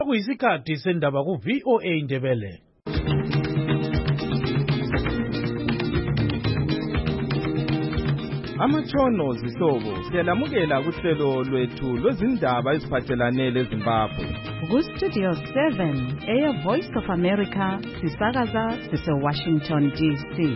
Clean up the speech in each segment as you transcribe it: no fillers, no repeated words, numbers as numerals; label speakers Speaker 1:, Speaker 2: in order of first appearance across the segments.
Speaker 1: Kuyisikhathi sendaba ku VOA Ndebele.
Speaker 2: Amatshono zihlobo siyalamukela kuhlelo lwethu lwezindaba eziphathelane leZimbabwe.
Speaker 3: Ku-Studio 7 Air Voice of America sisakaza sise-Washington DC.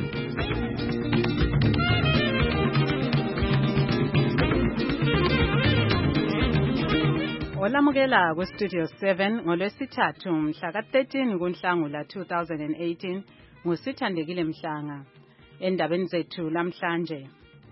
Speaker 3: Olamukela ku-Studio 7 ngolwesithathu mhla ka-13 kuNhlangula 2018 nguSithandekile Mhlanga. Endabeni zethu lamhlanje.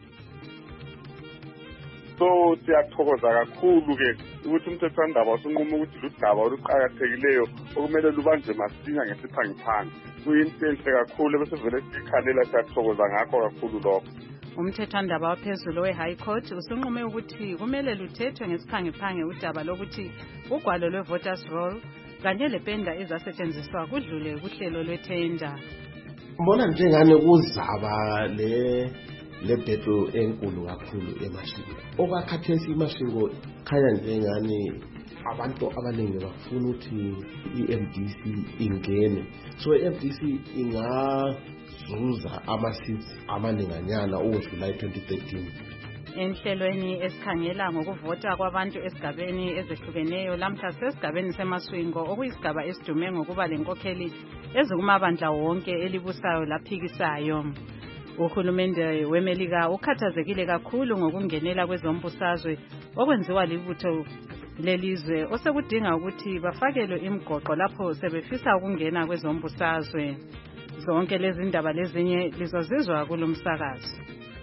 Speaker 4: So siyathokoza kakhulu ke ukuthi umthethwandaba usunquma ukuthi ludaba oluqhakathekileyo okumele lubanjwe masinya ngesiphangiphangi. Kuyinto enhle kakhulu bese vele sikhalela siyathokoza ngakho kakhulu lokho.
Speaker 3: Umthethwandaba waphezulu we-High Court usunqume ukuthi kumele luthethwe ngesiphangiphangi udaba lokuthi ugwalo lwe-voters roll kanye lependa ezasetshenziswa kudlule kuhlelo lwethenda.
Speaker 5: Mbona njengane kuzaba lebhedo enkulu kakhulu emashingo. Okwakhathesi imashingo khaya njengane abantu abaningi bafuna ukuthi iMDC ingene. So iMDC ingazuza ama-seats amaninganyana uJuly 2013.
Speaker 3: Enhlelweni esikhangela ngokuvota kwabantu esigabeni ezehlukeneyo lamhla sesigabeni semaswingo okuyisigaba esidume ngokuba lenkokheli ezikumabandla wonke elibusayo laphikisayo. Uhulumende weMelika ukhathazekile kakhulu ngokungenela kwezombusazwe okwenziwa libutho lelizwe osekudinga ukuthi bafakelwe imigoqo lapho sebefisa ukungena kwezombusazwe. Zonke lezi ndaba lezinye lizozizwa kulomsakazo.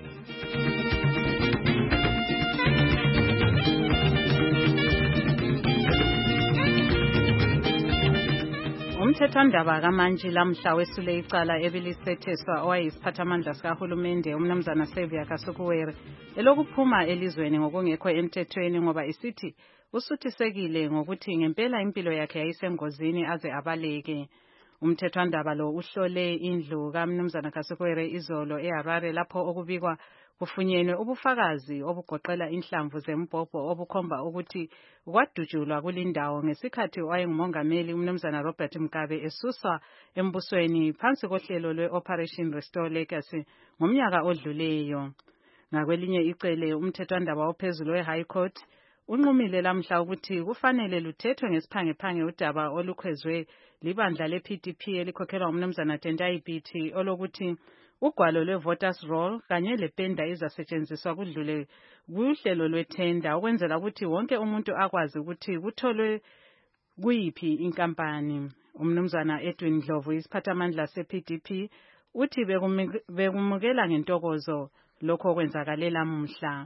Speaker 3: Umthethwandaba kaMantshi lamhla wesule icala ebilisetheswa owayisiphathamandla sikahulumende umnumzana Xavier Kasukuwere elokuphuma elizweni ngokungekho emthethweni ngoba isithi usuthisekile ngokuthi ngempela impilo yakhe yayisengozini aze abaleke. Umthethwandaba lo uhlole indlu kaMnumzana Kasukuwere izolo eHarare lapho okubikwa kufunyenwe ubufakazi obugoqela inhlamvu zembhobho obukhomba ukuthi kwadutshulwa kulindawo ngesikhathi wayengumongameli umnumzana Robert Mugabe esuswa embusweni phansi kohlelo lwe-Operation Restore Legacy ngomnyaka odluleyo. Ngakwelinye icele umthethwandaba ophezulu we-High Court unqumile lamhla ukuthi kufanele luthethwe ngesiphangephange udaba olukhwezwe libandla le-PDP elikhokhelwa umnumzana Tendai Biti olokuthi ugwalo lwe-voters roll kanye lependa izasetshenziswa kudlule kuhlelo lwethenda ukwenzela ukuthi wonke umuntu akwazi ukuthi kutholwe kuyiphi inkampani. Umnumzana Edwin Ndlovu isiphathamandla se-PDP uthi bekumukela ngentokozo lokho okwenzakale lamuhla.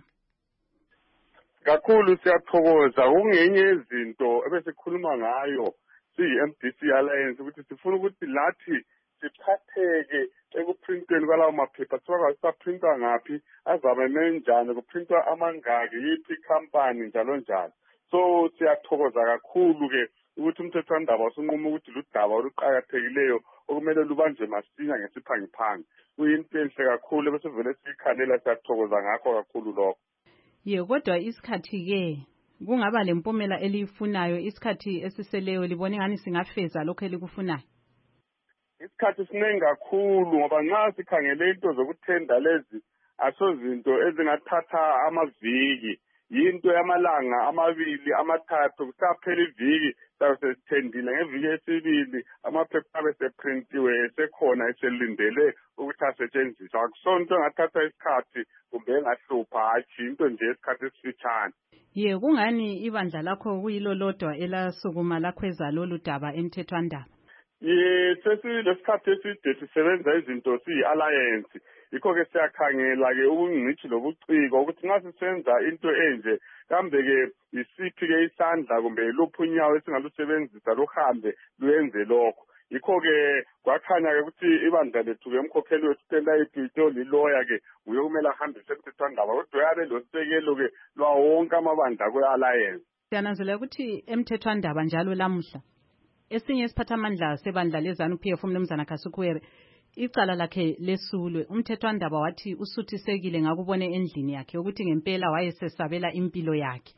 Speaker 4: Kakhulu siyathokoza kungenye izinto ebesikhuluma ngayo siyi-MDC Alliance ukuthi sifuna ukuthi lathi siphatheke ekuprinteni kwalawo maphepha sikwazi saprintwa ngaphi azabe menjani kuprintwa amangaki yiphi company njalo njalo. So siyathokoza kakhulu ke ukuthi umthethwandaba usunquma ukuthi ludaba oluqhakathekileyo okumele lubanjwe masinya ngesiphangiphangi. Kuyinto enhle kakhulu bese vele sikhalela siyathokoza ngakho kakhulu lokho.
Speaker 3: Kodwa isikhathi ke kungaba lempumela eliyifunayo isikhathi esiseleyo libone ngani singafeza lokho elikufunayo.
Speaker 4: Isikhathi siningi kakhulu ngoba nxa sikhangele into zokuthenda lezi asozinto ezingathatha amaviki yinto yamalanga amabili amathathu kusaphela iviki sabe sesithendile ngeviki esibili amaphepha abe seprintiwe esekhona eselindele ukuthi asetshenziswe. Akusonto engathatha isikhathi kumbe engahlupha hatshi into nje isikhathi esifitshane.
Speaker 3: Kungani ibandla lakho kuyilo lodwa elasukuma lakhweza lolu daba emthethwandaba?
Speaker 4: Sesilesikhathi eside sisebenza izinto siyi-alliance yikho-ke siyakhangela-ke ubungcitshi lobuciko ukuthi nxa sisenza into enje kambe-ke yisiphi-ke isandla kumbe luphi unyawo esingalusebenzisa luhambe luyenze lokho. Yikho-ke kwakhanya-ke ukuthi ibandla lethu-ke umkhokheli wethu Tendai Biti oliloya-ke uye kumele ahambise emthethwandaba kodwa uyabe losekelo-ke lwawo wonke amabandla kwe-alliance.
Speaker 3: Siyananzelela ukuthi emthethwandaba njalo lamuhla esinye isiphathamandla sebandla leZANU-PF umnumzana Kasukuwere icala lakhe lesulwe. Umthethwandaba wathi usuthisekile ngakubone endlini yakhe ukuthi ngempela wayesesabela impilo yakhe.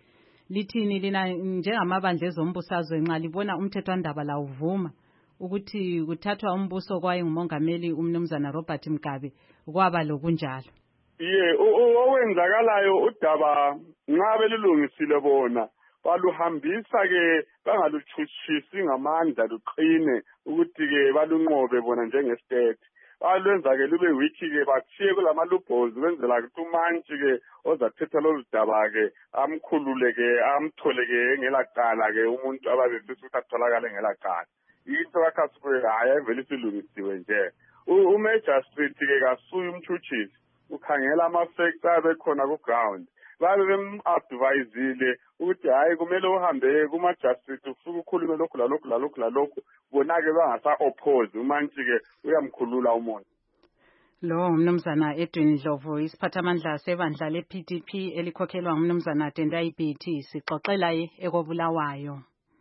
Speaker 3: lithini lina njengamabandla ezombusazwe nxa libona umthethwandaba la uvuma ukuthi kuthathwa umbuso kwaye ngumongameli umnumzana Robert Mugabe kwaba lokunjalo?
Speaker 4: Owenzakalayo udaba nxa belulungisile bona baluhambisa ke bangaluchutshisi ngamandla luqine ukuthi ke balunqobe bona njengestate. Balwenza ke lube wiki ke bathiye kulamaluphos kwenzela ukuthi umantshi ke ozathetha lolu daba ke amkhulule ke amthole ke engelaqala ke umuntu ababefisa ukuthi atholakale engelaqala. Into kaKhasibe hayi vele silungisiwe nje. Umagistrate ke kasuye umthuthisi ukhangela ama-facts abekhona ku-ground. Babe bem-advisile ukuthi hayi kumele uhambe kuma-justice ufike ukhulume lokhu lalokhu bona-ke bangasa-oppose umantshi-ke uyamkhulula umuntu.
Speaker 3: Lo umnumzana Edwin Ndlovu isiphathamandla sebandla le-PDP elikhokhelwa ngumnumzana Tendai Biti sixoxela ekobulawayo.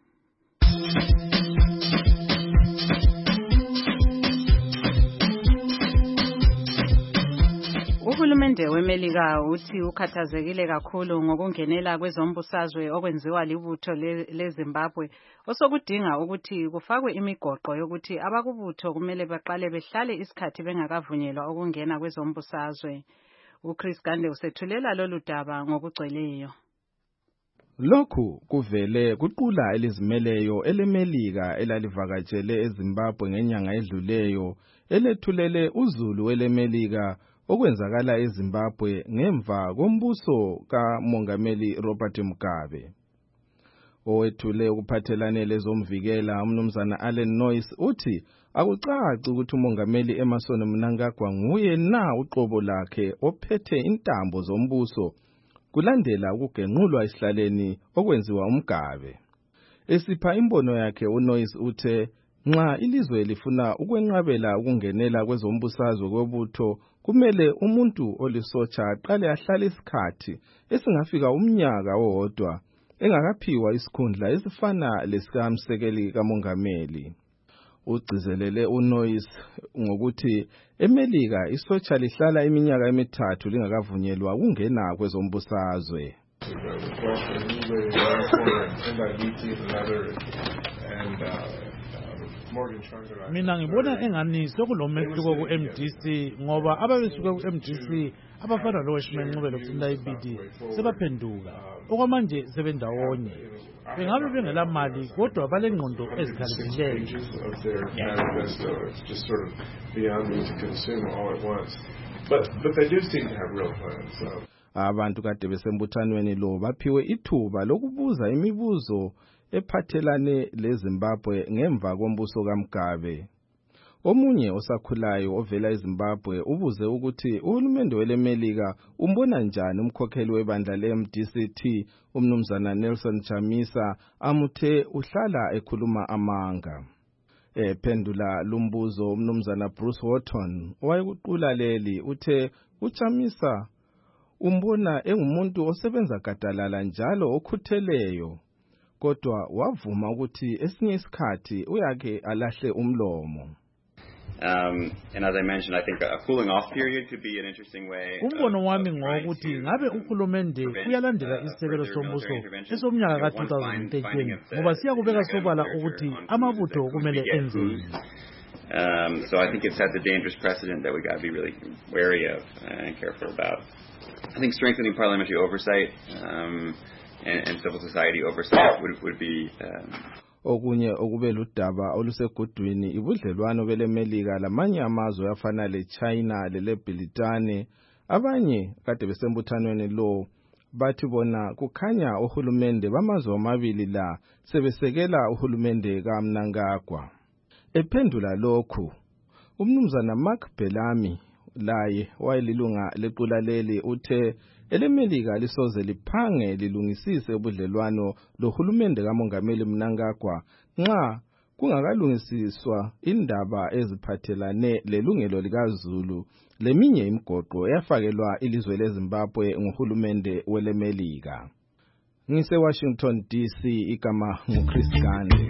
Speaker 3: Uhulumende weMelika uthi ukhathazekile kakhulu ngokungenela kwezombusazwe okwenziwa libutho leZimbabwe osokudinga ukuthi kufakwe imigoqo yokuthi abakubutho kumele baqale behlale isikhathi bengakavunyelwa ukungena kwezombusazwe. uChris Gande usethulela lolu daba ngokugcweleyo.
Speaker 2: Lokhu kuvele kuqula elizimeleyo eleMelika elalivakatshele eZimbabwe ngenyanga edluleyo elethulele uzulu weleMelika okwenzakala eZimbabwe ngemva kombuso kaMongameli Robert Mugabe. Owethule ukuphathelane lezomvikela umnumzana Allen Noyce uthi akucaci ukuthi uMongameli Emmerson Mnangagwa nguye na uqobo lakhe ophethe intambo zombuso kulandela ukugenqulwa esihlaleni okwenziwa uMgabe. Esipha imbono yakhe uNoyce uthe nxa ilizwe lifuna ukwenqabela ukungenela kwezombusazwe kwebutho kumele umuntu olisotsha aqale ahlale isikhathi esingafika umnyaka owodwa engakaphiwa isikhundla esifana lesikamsekeli kamongameli. Ugcizelele uNoyce ngokuthi eMelika isotsha lihlala iminyaka emithathu lingakavunyelwa ukungena kwezombusazwe.
Speaker 1: Mina ngibona engani sokulomehluko ku-MDC ngoba ababesuka ku-MDC abafana loWeshman Ncube Tendai Biti sebaphenduka okwamanje sebendawonye. Bengabe bengela mali kodwa balengqondo ezikhaliphileyo. Abantu
Speaker 2: kade besembuthanweni lo baphiwe ithuba lokubuza imibuzo ephathelane leZimbabwe ngemva kombuso kaMgabe. Omunye osakhulayo ovela eZimbabwe ubuze ukuthi uhulumende weleMelika umbona njani umkhokheli webandla le-MDC umnumzana Nelson Chamisa amuthe uhlala ekhuluma amanga. Ephendula lumbuzo umnumzana Bruce Wharton owayekuqula leli uthe uChamisa umbona engumuntu osebenza gadalala njalo okhutheleyo kodwa wavuma ukuthi esinye isikhathi uyake alahle umlomo.
Speaker 6: And as I mentioned, I think a cooling off period could be an interesting way.
Speaker 1: Umbono wami ngokuthi ngabe uhulumende uyalandela isisekelo sombuso esomnyaka ka-2013 ngoba siyakubeka sobala ukuthi amabutho kumele enzeni.
Speaker 6: So I think it sets a dangerous precedent that we got to be really wary of and careful about. I think strengthening parliamentary oversight and civil society oversight would be
Speaker 2: okunye okube ludaba olusegudwini ibudlelwano beleMelika lamanye amazwe afana leChina leleBritane. Abanye kade besembuthanweni lo bathi bona kukhanya uhulumende bamazwe amabili la sebesekela uhulumende kaMnangagwa. Ephendula lokhu umnumzana Mark Bellamy laye wayelilunga lequla leli uthe eleMelika lisoze liphange lilungisise ubudlelwano lohulumende kaMongameli Mnangagwa nxa kungakalungisiswa indaba eziphathelane lelungelo likaZulu leminye imigoqo eyafakelwa ilizwe leZimbabwe nguhulumende weleMelika. Ngise Washington DC, igama nguChris Gande.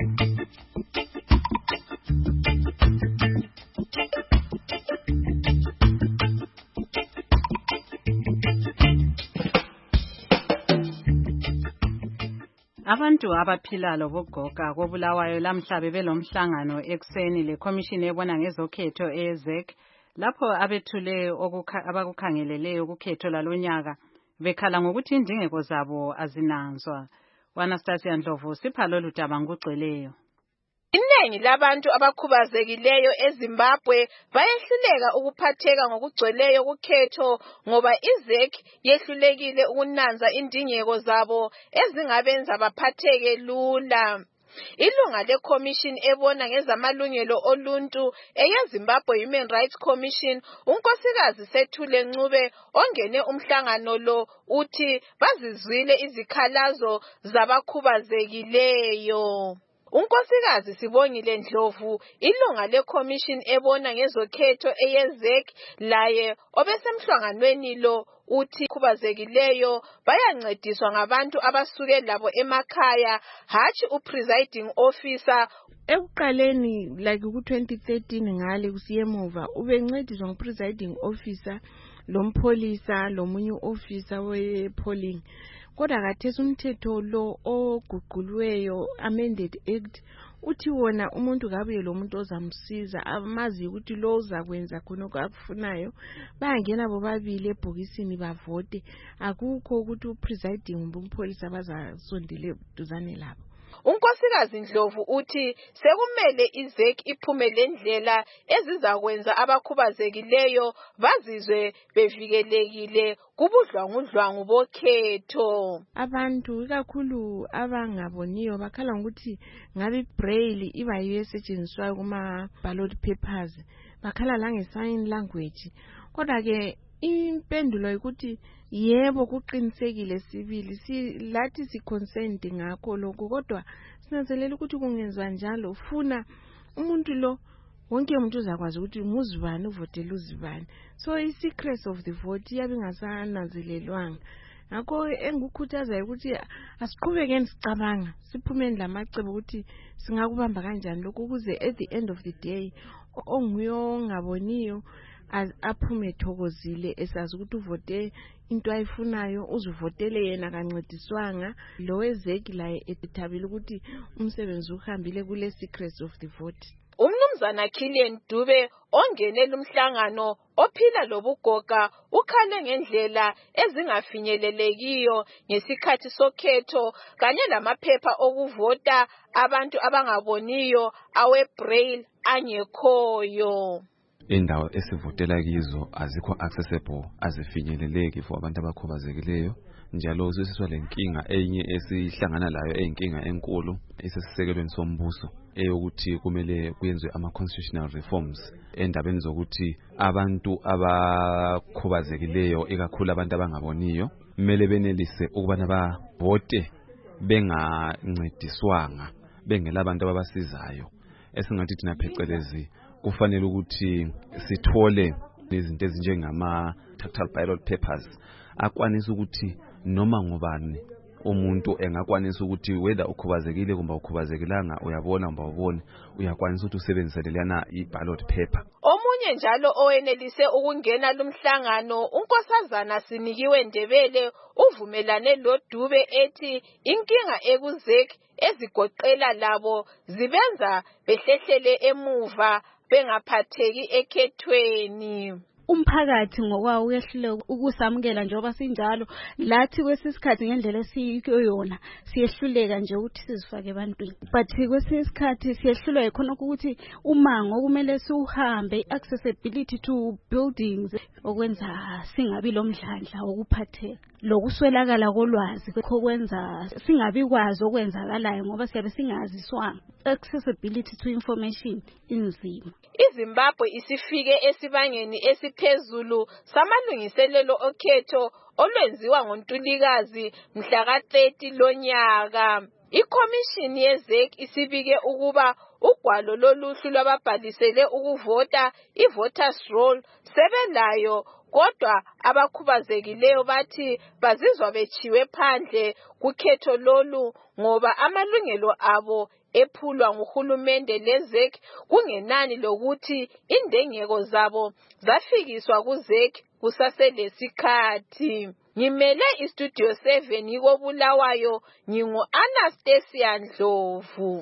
Speaker 3: Abantu abaphila lobugoga kobulawayo lamhla bebelomhlangano ekseni lekhomishini ebona ngezokhetho eZEC lapho abethule abakukhangeleleyo ukhetho lalonyaka bekhala ngokuthi indingeko zabo azinanzwa. Anastasia Ndlovu sipha lolu daba ngokugcweleyo.
Speaker 7: Iningi labantu abakhubazekileyo eZimbabwe bayehluleka ukuphatheka ngokugcweleyo kukhetho ngoba iZEC yehlulekile ukunanza indingeko zabo ezingabenza baphatheke lula. Ilunga leCommission ebona ngezamalungelo oluntu eyeZimbabwe Human Rights Commission unkosikazi Sethule Ncube ongene umhlangano lo uthi bazizwile izikhalazo zabakhubazekileyo. Unkosikazi Sibongile Ndlovu ilunga leCommission ebona ngezokhetho eyeZEC laye obesemhlanganweni lo uthi khubazekileyo bayancediswa ngabantu abasuke labo emakhaya hatshi upresiding officer.
Speaker 8: Ekuqaleni like ku-2013 ngale kusiyemuva ubencediswa ngupresiding officer lompholisa lomunye officer we-polling. Kodwa khathesi umthetho lo oguquliweyo amended act uthi wona umuntu kabuye lo muntu ozamsiza amazi ukuthi lo uzakwenza khonoko akufunayo bayangena bobabili ebhokisini bavote akukho ukuthi upresiding umpholisa bazasondele duzane labo.
Speaker 7: Unkosikazi Ndlovu uthi sekumele iZEC iphume lendlela ezizakwenza abakhubazekileyo bazizwe bevikelekile kubudlwangudlwangu bokhetho.
Speaker 8: Abantu ikakhulu abangaboniyo bakhala ngokuthi ngabe braille iba yiyo esetshenziswayo kuma ballot papers bakhala lange sign language kodwa ke impendulo ukuthi yebo kuqinisekile sibili lathi si consent ngakho lokho kodwa sinanzelela ukuthi kungenzwa njalo ufuna umuntu lo wonke umuntu uzakwazi ukuthi nguzibani uvotela uzibani so i-secret of the vote iyabe ingasananzelelwanga ngakho engukhuthaza ukuthi asiqhubekeni sicabanga siphumeni lamacebo ukuthi singakubamba kanjani lokho ukuze at the end of the day onguyo ongaboniyo aphume thokozile esazi ukuthi uvote into ayifunayo uzuvotele yena kancediswanga lo weZEC laye ethabile ukuthi umsebenzi uhambile kule secrets of the vote.
Speaker 7: Umnumzana Kilian Dube ongene lumhlangano ophila lobugoga ukhale ngendlela ezingafinyelelekiyo ngesikhathi sokhetho kanye lamaphepha okuvota abantu abangaboniyo awebraille angekhoyo.
Speaker 9: Indawo esivotela kizo azikho accessible azifinyeleleki for abantu abakhubazekileyo njalo sisizwa lenkinga enye esihlangana layo eyinkinga enkulu esesisekelweni sombuso eyokuthi kumele kuyenzwe ama-constitutional reforms endabeni zokuthi abantu abakhubazekileyo ikakhulu abantu abangaboniyo kumele benelise ukubana bavote bengancediswanga bengela abantu ababasizayo esingathi thina phecelezi kufanele ukuthi sithole izinto ezinjengama-tactile ballot papers akwanisa ukuthi noma ngubani umuntu engakwanisa ukuthi whether ukhubazekile kumbe ukhubazekilanga uyabona kumbe awuboni uyakwanisa ukuthi usebenzise lelana i-ballot paper.
Speaker 7: Omunye njalo owenelise ukungena lumhlangano unkosazana Sinikiwe Ndebele uvumelane loDube ethi inkinga ekuZEC ezigoqela labo zibenza behlehlele emuva bengaphatheki ekhethweni.
Speaker 10: Umphakathi ngokwawo uyehluleka ukusamukela njengoba sinjalo lathi kwesisikhathi ngendlela esiyiyona siyehluleka nje ukuthi sizifake ebantwini but kwesisikhathi siyehlulwa khona ukuthi umango kumele siuhambe accessibility to buildings okwenza singabi lomdlandla wokuphatheka lokuswelakala kolwazi kokwenza singabi kwazi okwenzakalayo ngoba siyabe singaziswanga accessibility to information inzima.
Speaker 7: iZimbabwe isifike esibangeni esiphezulu samalungiselelo okhetho olwenziwa ngoNtulikazi mhla ka-30 lonyaka. ICommission yeZEC isibike ukuba ugwalo loluhlu lwababhalisele ukuvota i-voters roll sebelayo kodwa abakhubazekileyo bathi bazizwa bechiwe phandle kukhetho lolu ngoba amalungelo abo ephulwa nguhulumende leZEC kungenani lokuthi indengeko zabo zafikiswa kuZEC kusaselesikhathi. ngimele istudio 7 yiko Bulawayo ngingo Anastasia Ndlovu.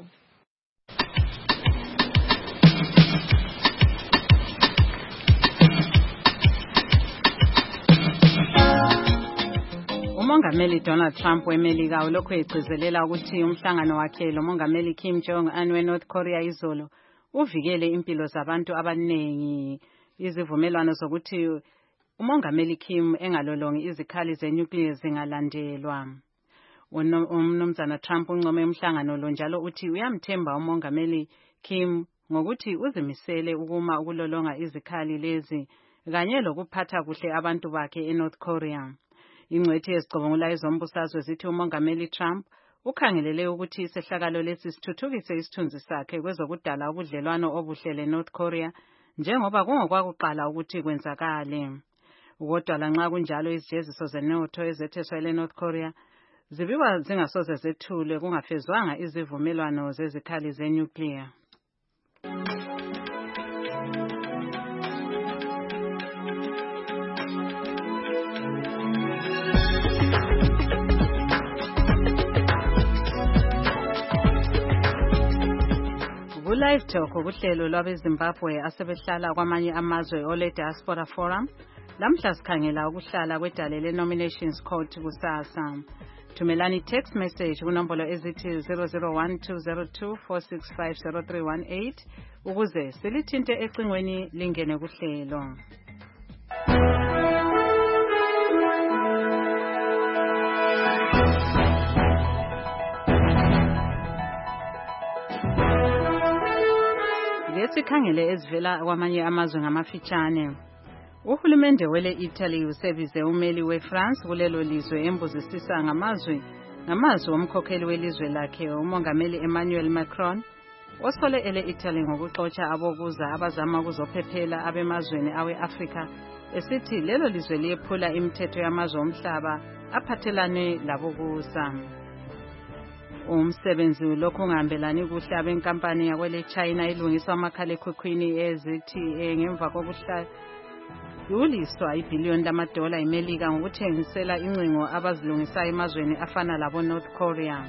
Speaker 3: uMongameli Donald Trump weMelika ulokhu egcizelela ukuthi umhlangano wakhe loMongameli Kim Jong-un weNorth Korea izolo uvikele impilo zabantu abaningi. Izivumelwano zokuthi uMongameli Kim engalolongi izikhali zenuclear zingalandelwa. Umnumzana Trump uncome umhlangano lo njalo uthi uyamthemba uMongameli Kim ngokuthi uzimisele ukuma ukulolonga izikhali lezi kanye lokuphatha kuhle abantu bakhe eNorth Korea. Ingcwethi ezicubungula ezombusazwe zithi uMongameli Trump ukhangelele ukuthi isehlakalo lesi sithuthukise isithunzi sakhe kwezokudala ubudlelwano obuhle leNorth Korea njengoba kungokwakuqala ukuthi kwenzakale. Kodwa lanxa kunjalo izijeziso zenotho ezetheswa leNorth Korea zibikwa zingasoze zethulwe kungafezwanga izivumelwano zezikhali zenuclear. Live Talk uhlelo lwabeZimbabwe asebehlala kwamanye amazwe ole Diaspora Forum lamhla sikhangela ukuhlala kwedale le-Nominations Court kusasa. Thumelani text message kunombolo ezithi 0012024650318 ukuze silithinte ecingweni lingene kuhlelo. Sikhangele ezivela kwamanye amazwe ngamafitshane. Uhulumende wele Italy usebize umeli weFrance kulelo lizwe embuzisisa ngamazwi womkhokheli welizwe lakhe uMongameli Emmanuel Macron osole ele Italy ngokuxotsha abokuza abazama ukuzophephela abemazweni awe-Afrika esithi lelo lizwe liyephula imithetho yamazwe omhlaba aphathelane labokuza. Umsebenzi lokho ngihambelani kuhle abenkampani yakwele China ilungisa amakhalekhukhwini eZTE ngemva kokuhlayuliswa $1 billion eMelika ngokuthengisela incingo abazilungisa emazweni afana labo North Korea.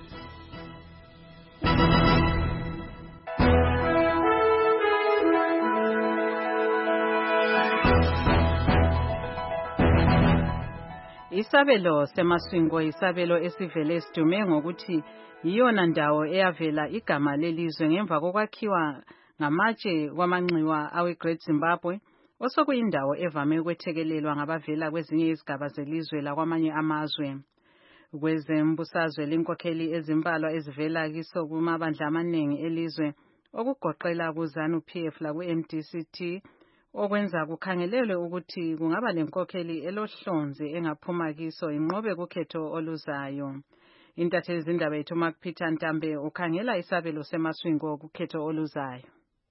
Speaker 3: Isabelo semaswingo isabelo esivele sidume ngokuthi yiyona ndawo eyavela igama lelizwe ngemva kokwakhiwa ngamatshe kwamanxiwa awe-Great Zimbabwe osokuyindawo evame ukwethekelelwa ngabavela kwezinye izigaba zelizwe lakwamanye amazwe. Kwezembusazwe linkokheli ezimbalwa ezivela kiso kumabandla amaningi elizwe okugoqela kuZANU-PF laku-MDCT okwenza kukhangelelwe ukuthi kungaba lenkokheli elohlonzi engaphuma kiso inqobe kukhetho oluzayo. Intatheli zindaba yethu Peter Ntambe ukhangela isabelo semaswingo kukhetho oluzayo.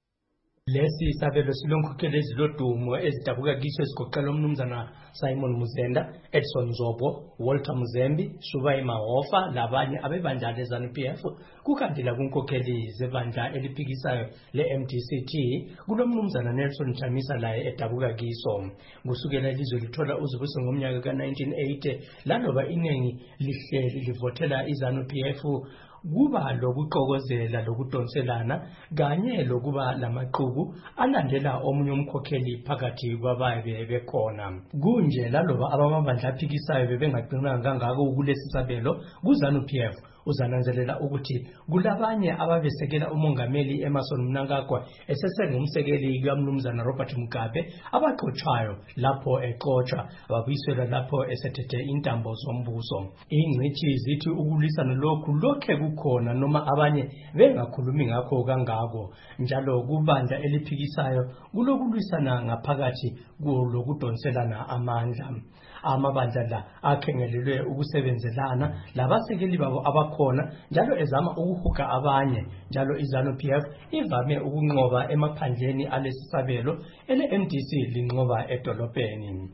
Speaker 11: Lesi isabelo silonkokheli ezilodumo ezidabuka kiso esigoqela umnumzana Simon Muzenda, Edson Zobo, Walter Muzembi, Shubai Mahofa labanye abebandla leZANU-PF kukandila kunkokheli zebandla eliphikisayo le-MDCT kulomnumzana Nelson Chamisa laye edabuka kiso. Kusukela ilizwe lithola uzibuso ngomnyaka ka-1980 laloba iningi lihleli livotela iZANU-PF kuba lokuxokozela lokudonselana kanye lokuba lamaqhubu alandela omunye umkhokheli phakathi kwababe bekhona. Kunje laloba abamabandla aphikisayo bebengaqinanga kangako kulesi sabelo kuZANU-PF uzananzelela ukuthi kulabanye ababesekela uMongameli Emmerson Mnangagwa esesengumsekeli kaMnumzana Robert Mugabe abaxotshwayo lapho exotsha babuyiselwa lapho esethethe intambo zombuso. Ingcithi zithi ukulwisana lokhu lokhe kukhona noma abanye bengakhulumi ngakho kangako njalo kubandla eliphikisayo kulokulwisana ngaphakathi kulokudonselana amandla. Amabandla la akhengelelwe ukusebenzelana labasekeli babo abakhona njalo ezama ukuhuga abanye njalo iZANU-PF ivame ukunqoba emaphandleni alesisabelo ele-MDC linqoba edolobheni.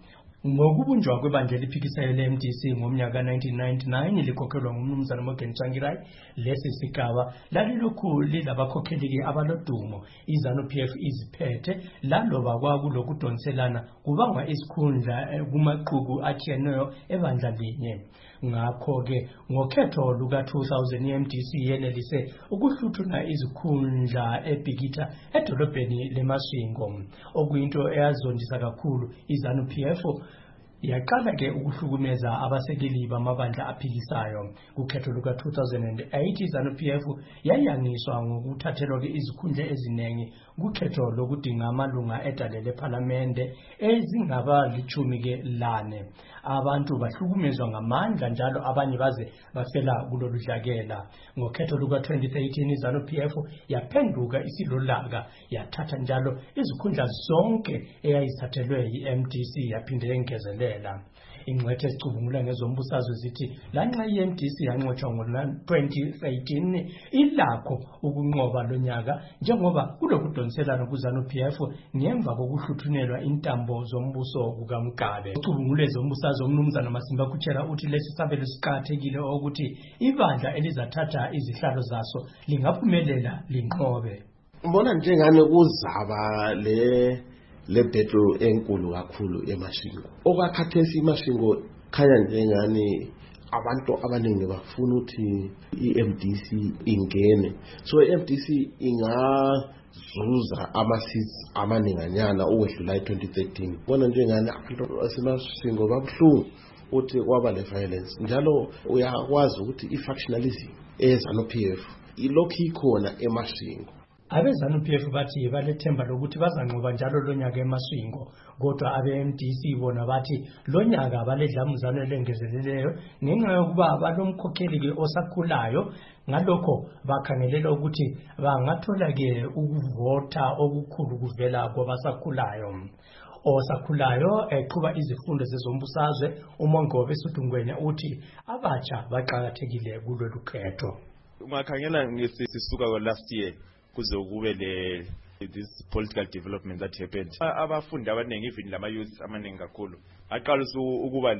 Speaker 11: Ngokubunjwa kwebandla eliphikisayo le-MDC ngomnyaka 1999 likhokhelwa ngumnumzana Morgan Tsvangirai, lesi sigaba lalilokhu lilabakhokheli abalodumo iZANU-PF iziphethe laloba kwakulokudonselana kubangwa isikhundla kumaqhubu atshiyeneyo ebandla linye. Ngakho-ke ngokhetho luka-2000 i-MDC yenelise ukuhluthuna izikhundla eBhikitha edolobheni leMasvingo, okuyinto eyazondisa kakhulu iZANU-PF yaqala-ke ukuhlukumeza abasekeli bamabandla aphikisayo. Kukhetho luka-2008 iZANU-PF yayangiswa ngokuthathelwa-ke izikhundla eziningi kukhetho lokudinga amalunga edale lephalamende ezingaba 14. Abantu bahlukumezwa ngamandla njalo abanye baze bafela kulolu dlakela. Ngokhetho luka-2013 iZANU-PF yaphenduka isilolaka yathatha njalo izikhundla zonke eyayithathelwe i-MDC yaphinde yengezelela. Ingcwethe ezicubungula ngezombusazwe zithi lanxa i-MDC yanqotshwa ngo-2013 ilakho ukunqoba lonyaka njengoba kulokudonselana kuZANU-PF ngemva kokuhluthunelwa intambo zombuso kukaMgabe. Ucubungule zombusazwe umnumzana Masimba Kuchera uthi lesi sabelo siqakathekile ukuthi ibandla elizathatha izihlalo zaso lingaphumelela linqobe.
Speaker 5: Mbona njengane kuzaba le battle enkulu kakhulu eMasvingo. Okwakhathesi iMasvingo khanya njengani abantu abaningi bafuna ukuthi iMDC ingene. So iMDC ingazuza ama-seats amaninganyana ukwedlula i-2013. Bona njengani abantu baseMasvingo babuhlungu ukuthi kwaba le violence. Njalo uyakwazi ukuthi i-factionalism eZANU-PF ilokhu ikhona eMasvingo.
Speaker 11: AbeZANU-PF bathi balethemba lokuthi bazanqoba njalo lonyaka eMasvingo, kodwa abe-MDC bona bathi lonyaka baledlamuzane elengezeleleyo ngenxa yokuba balomkhokheli-ke osakhulayo. Ngalokho bakhangelela ukuthi bangathola-ke ukuvota okukhulu kuvela kwabasakhulayo. Osakhulayo eqhuba izifundo zezombusazwe uMongobe Sudungwenya uthi abatsha baqakathekile kulolu khetho.
Speaker 12: Ungakhangela ngesisuka last year kuze kube this political development that happened. Abafundi abaningi even lama youth amaningi kakhulu aqalisa ukuba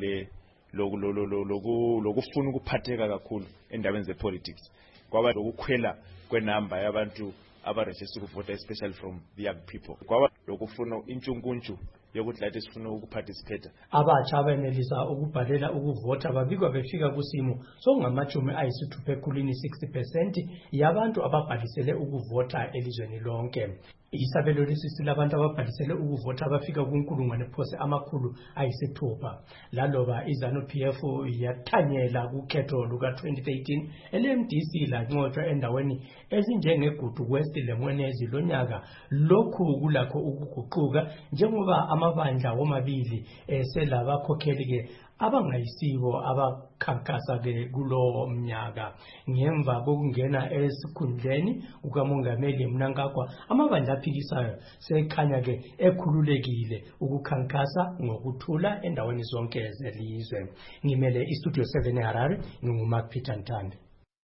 Speaker 12: lokufuna ukuphatheka kakhulu endabeni zepolitics. Kwaba lokukhwela kwenamba yabantu abaregister ukuvota especially from the young people. Kwaba lokufuna intshunkuntshu yokuthi lathi sifuna ukuparticipate.
Speaker 11: Abatsha abenelisa ukubhalela ukuvota babikwa befika kusimo songamajumi ayisithupha ekhulwini 60% yabantu ababhalisele ukuvota elizweni lonke. Isabelo lesi silabantu ababhalisele ukuvota abafika kunkulungwane phose amakhulu ayisithupha. Laloba iZANU-PF yathanyela kukhetho luka-2013 ele-MDC lanqotshwa endaweni ezinjengeGutu West leMwenezi lonyaka. Lokhu kulakho ukuguquka njengoba amabandla womabili selabakhokheli-ke abangayisibo abakhankasa-ke kulo mnyaka. Ngemva kokungena esikhundleni kukaMongameli Mnangagwa, amabandla aphikisayo sekhanya-ke ekhululekile ukukhankasa ngokuthula endaweni zonke zelizwe. Ngimele iStudio 7 eHarare, nginguMark Peter Ntande.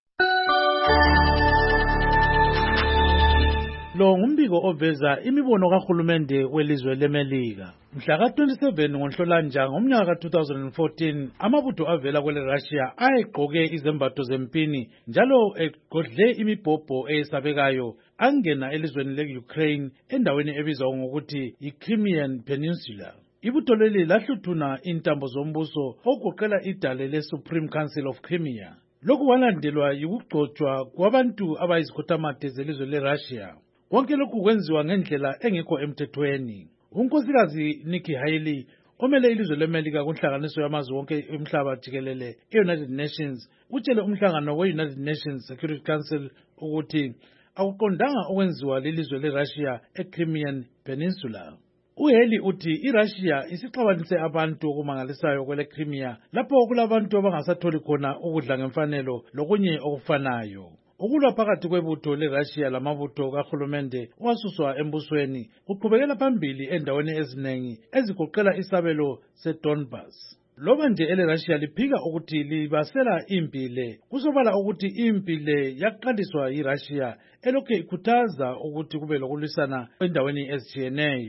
Speaker 1: Lo ngumbiko oveza imibono kahulumende welizwe leMelika. Mhla ka-27 ngoNhlolanja ngomnyaka ka-2014 amabutho avela kwele Russia ayegqoke izembatho zempini njalo egodle imibhobho eyesabekayo angena elizweni le-Ukraine endaweni ebizwa ngokuthi yi-Crimean Peninsula. Ibutho leli lahluthuna intambo zombuso ogoqela idale le-Supreme Council of Crimea. Lokhu kwalandelwa yikugcotshwa kwabantu abayizikhothamade zelizwe le-Russia. Konke lokhu kwenziwa ngendlela engekho emthethweni. Unkosikazi Nikki Haley omele ilizwe leMelika kunhlanganiso yamazwe wonke emhlaba jikelele e-United Nations utshele umhlangano we-United Nations Security Council ukuthi akuqondanga okwenziwa lilizwe le-Russia e-Crimean Peninsula. uHaley uthi iRussia isixabanise abantu okumangalisayo kwele Crimea lapho kulabantu abangasatholi khona ukudla ngemfanelo lokunye okufanayo. Ukulwa phakathi kwebutho leRussia lamabutho kahulumende owasuswa embusweni kuqhubekela phambili endaweni ezinengi ezigoqela isabelo seDonbas. Loba nje eleRussia liphika ukuthi libasela impile, kusobala ukuthi impile yaqaliswa yiRussia elokhu ikhuthaza ukuthi kube lokulwisana endaweni ezitshiyeneyo.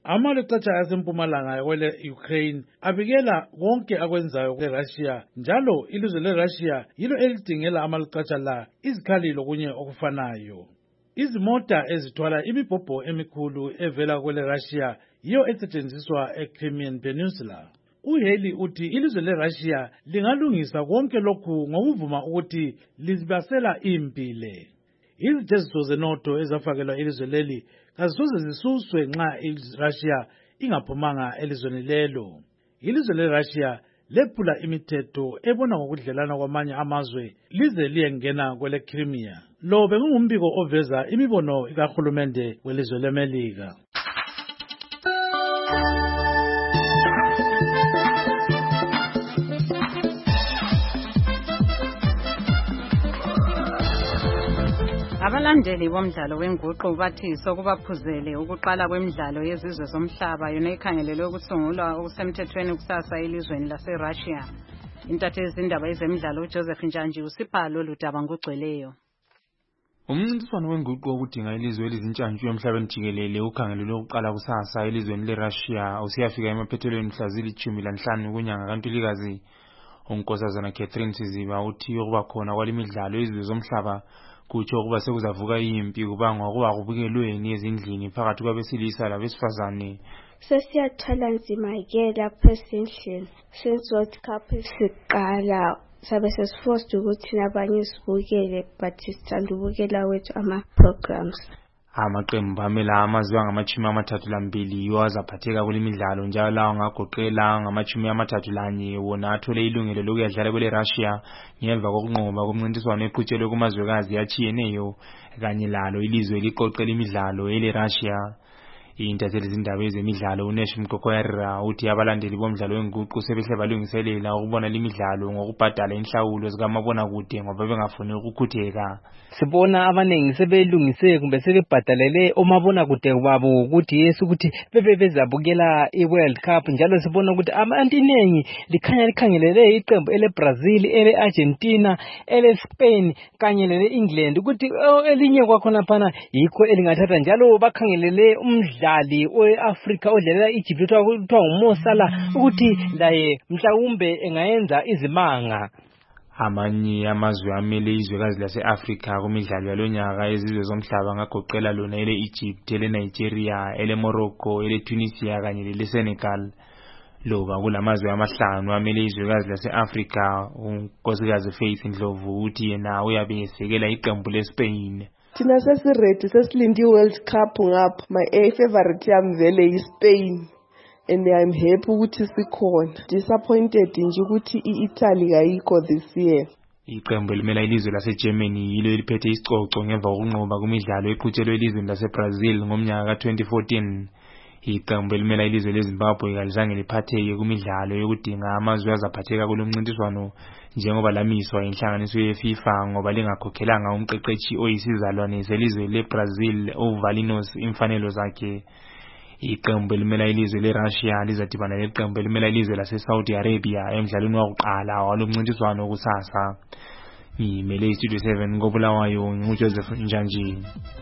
Speaker 1: Amaleqatsha asempumalanga kwele Ukraine abikela konke akwenzayo kweRussia njalo ilizwe leRussia yilo elidingela amaleqatsha la izikhali lokunye okufanayo. Izimota ezithwala imibhobho emikhulu evela kwele Russia yiyo esetshenziswa eCrimean Peninsula. uHaley uthi ilizwe leRussia lingalungisa konke lokhu ngokuvuma ukuthi lizibasela impi le. Izijeziso zenotho ezafakelwa ilizwe leli kazisoze zisuswe nxa iRussia ingaphumanga elizweni lelo. Ilizwe leRussia lephula imithetho ebona ngokudlelana kwamanye amazwe lize liyengena kwele Crimea. Lo bengumbiko oveza imibono kahulumende welizwe leMelika.
Speaker 3: Abalandeli bomdlalo wenguqu bathi sokubaphuzele ukuqala kwemidlalo yezizwe zomhlaba yona ikhangelelwe ukusungulwa okusemthethweni kusasa elizweni laseRussia. Intatheli zindaba ezemidlalo uJoseph Njanji usipha lolu daba ngogcweleyo.
Speaker 13: Umncintiswano wenguqu okudinga ilizwe elizintshantshi emhlabeni jikelele ukhangelelwe ukuqala kusasa elizweni leRussia usiyafika emaphethelweni mhla zili-15 kunyanga kaNtulikazi. Unkosazana Catherine Siziba uthi ukuba khona kwalemidlalo yezizwe zomhlaba kutsho ukuba sekuzavuka impi kubangwa ukuba kubukelweni ezindlini phakathi kwabesilisa labesifazane.
Speaker 14: Sesiyathwala nzima-ke lapho esendlini since World Cup isiqala sabe sesiforced ukuthi nabanye sibukele but sithanda ukubukela wethu ama-programs.
Speaker 13: Amaqembu amela amazwe angama-32 yiwo azaphatheka kule midlalo njalo lawo angagoqela angama-31 wona athole ilungelo lokuyadlala kwele Russia ngemva kokunqoba kumncintiswano eqhutshelwe kumazwekazi atshiyeneyo kanye lalo ilizwe liqoqela imidlalo ele Russia. Intatheli zindaba ezemidlalo uNesh Mkokoyara uthi abalandeli bomdlalo wenguqu sebehle balungiselela ukubona lemidlalo ngokubhadala inhlawulo zikamabonakude ngoba bengafuni ukukhutheka.
Speaker 15: Sibona abanengi sebelungise kumbe sebebhadalele omabonakude babo ukuthi yesu ukuthi bebezabukela iWorld Cup njalo sibona ukuthi abantu inengi likhangelele iqembu eleBrazil, eleArgentina, eleSpain kanye leleEngland ukuthi elinye kwakhona phana yikho elingathatha njalo bakhangelele umdlali weAfrica odlalela iEgypt kuthiwa nguMo Salah ukuthi laye mhlawumbe engayenza izimanga.
Speaker 13: Amanye amazwe amele izwekazi lase-Afrika kumidlalo yalonyaka yezizwe zomhlaba ngagoqela lona ele-Egypt, ele-Nigeria, ele-Morocco, ele-Tunisia kanye lele-Senegal. Loba kulamazwe amahlanu amele izwekazi lase-Afrika, unkosikazi Faith Ndlovu uthi yena uyabe esekela iqembu leSpain.
Speaker 16: Thina sesiredi sesilinde iWorld Cup ngapha. My favorite yami vele yiSpain. And I'm happy ukuthi sikhona. Disappointed nje ukuthi iItaly kayikho this year.
Speaker 13: Iqembu elimela ilizwe laseGermany yilo eliphethe isicoco ngemva kokunqoba kumidlalo eqhutshelwe elizweni laseBrazil ngomnyaka ka-2014. Iqembu elimela ilizwe leZimbabwe kalizange liphatheke kumidlalo yokudinga amazwe azaphatheka kulomncintiswano njengoba lamiswa inhlanganiso yeFIFA ngoba lingakhokhelanga umqeqeshi oyisizalwane selizwe leBrazil uValinos imfanelo zakhe. Iqembu elimela ilizwe leRussia lizadibana leqembu elimela ilizwe laseSaudi Arabia emdlalweni wokuqala walomncintiswano kusasa. Ngimele iStudio 7 ngobulawayo nguJoseph Njanji.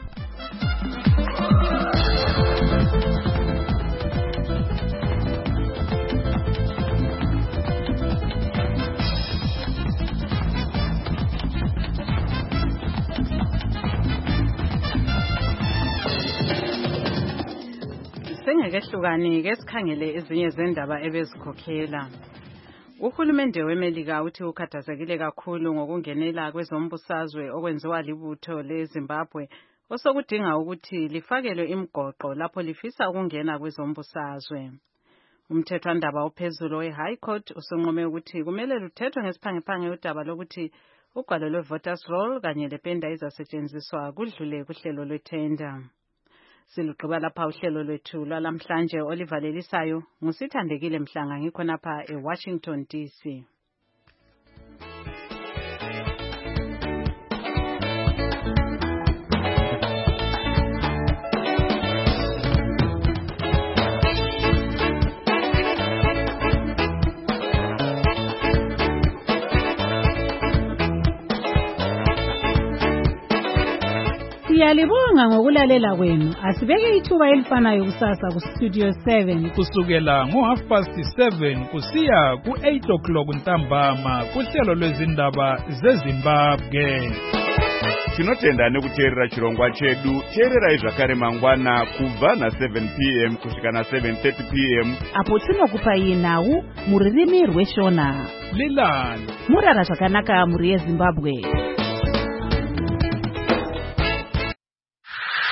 Speaker 3: Sengekehlukani ke sikhangele ezinye zendaba ebezikhokhela. Uhulumende weMelika uthi ukhathazekile kakhulu ngokungenela kwezombusazwe okwenziwa libutho leZimbabwe osokudinga ukuthi lifakelwe imigoqo lapho lifisa ukungena kwezombusazwe. Umthethwandaba ophezulu weHigh Court usunqome ukuthi kumele luthethwe ngesiphangiphange udaba lokuthi ugwalo lwevoters roll kanye lependa izasetshenziswa kudlule kuhlelo lwethenda. Silugqiba lapha uhlelo lwethu lwalamhlanje olivalelisayo ngusithandekile Mhlanga ngikhonapha eWashington DC.
Speaker 17: Siyalibonga ngokulalela kwenu. Asibeke ithuba elifanayo kusasa ku Studio 7
Speaker 18: kusukela ngo7:30 kusiya ku8 ntambama kuhlelo lwezindaba zeZimbabwe.
Speaker 19: Tinotenda nekuteerera chirongwa chedu. Teererai zvakare mangwana kubva na7 p.m. kusvika na7:30 p.m.
Speaker 20: apo tinokupai nhau muririmi rweshona.
Speaker 18: Lilani
Speaker 20: murara zvakanaka muri yeZimbabwe.